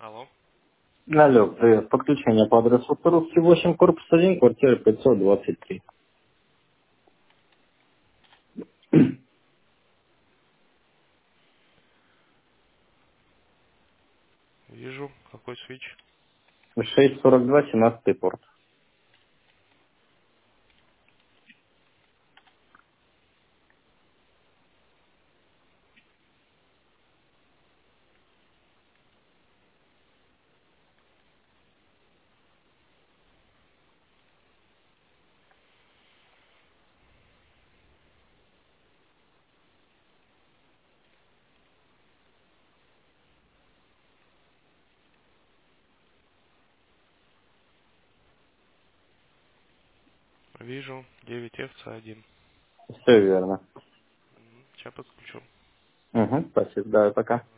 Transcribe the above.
Алло. Алло, привет. Подключение по адресу Русский 8, корпус 1, квартира 523. Вижу. Какой свич? 642, 17 порт. Вижу. 9FC1. Все верно. Сейчас подключу. Угу, спасибо. Да, пока.